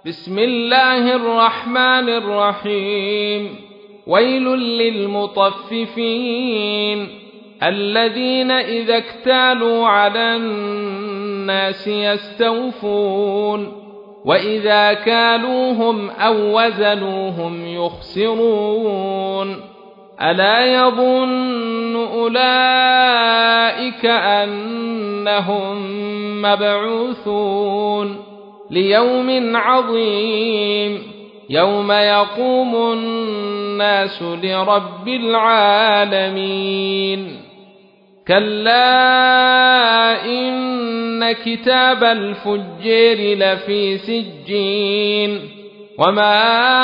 بسم الله الرحمن الرحيم. ويل للمطففين الذين إذا اكتالوا على الناس يستوفون وإذا كالوهم أو وزنوهم يخسرون ألا يظن أولئك أنهم مبعوثون ليوم عظيم يوم يقوم الناس لرب العالمين. كلا إن كتاب الفجار لفي سجين وما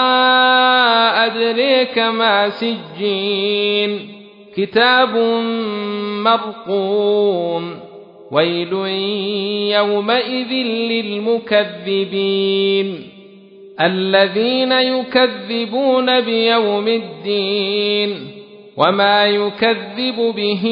أدريك ما سجين كتاب مرقوم ويل يومئذ للمكذبين الذين يكذبون بيوم الدين وما يكذب به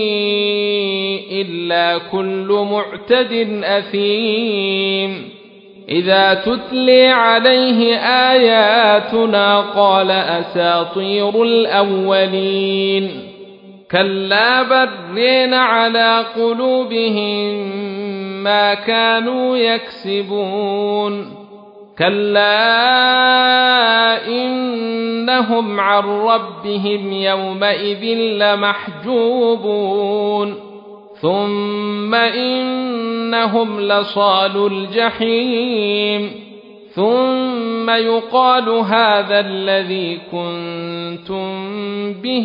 إلا كل معتد أثيم إذا تتلي عليه آياتنا قال أساطير الأولين كلا برين على قلوبهم ما كانوا يكسبون كلا إنهم عن ربهم يومئذ لمحجوبون ثم إنهم لصالو الجحيم ثم يقال هذا الذي كنتم به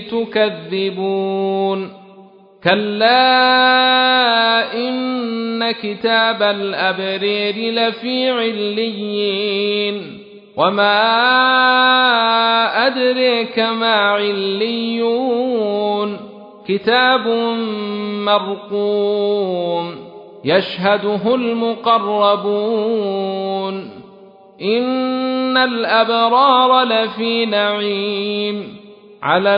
تكذبون كلا إن كتاب الأبرار لفي عليين وما أدريك ما عليون كتاب مرقوم يشهده المقربون إن الأبرار لفي نعيم على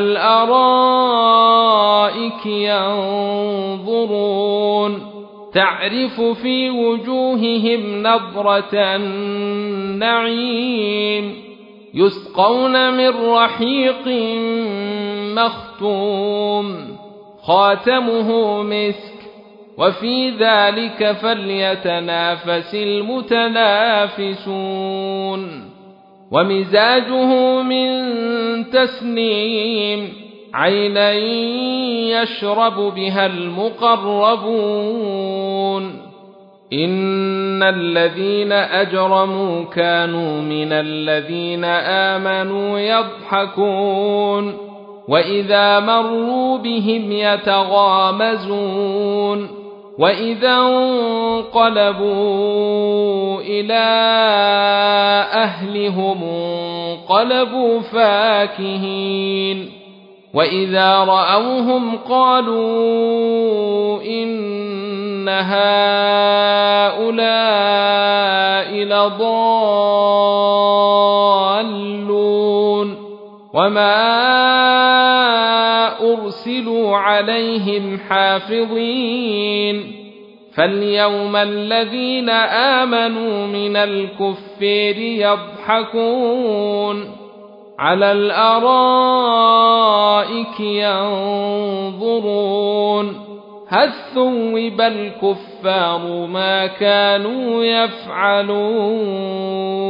الأرائك ينظرون تعرف في وجوههم نضرة النعيم يسقون من رحيق مختوم خاتمه مسك وفي ذلك فليتنافس المتنافسون ومزاجه من تسنيم عينا يشرب بها المقربون إن الذين أجرموا كانوا من الذين آمنوا يضحكون وإذا مروا بهم يتغامزون وإذا انقلبوا إلى أهلهم انقلبوا فاكهين وإذا رأوهم قالوا إن هؤلاء لضالون وما أرسلوا عليهم حافظين فاليوم الذين آمنوا من الكفار يضحكون على الأرائك ينظرون هل ثوب الكفار ما كانوا يفعلون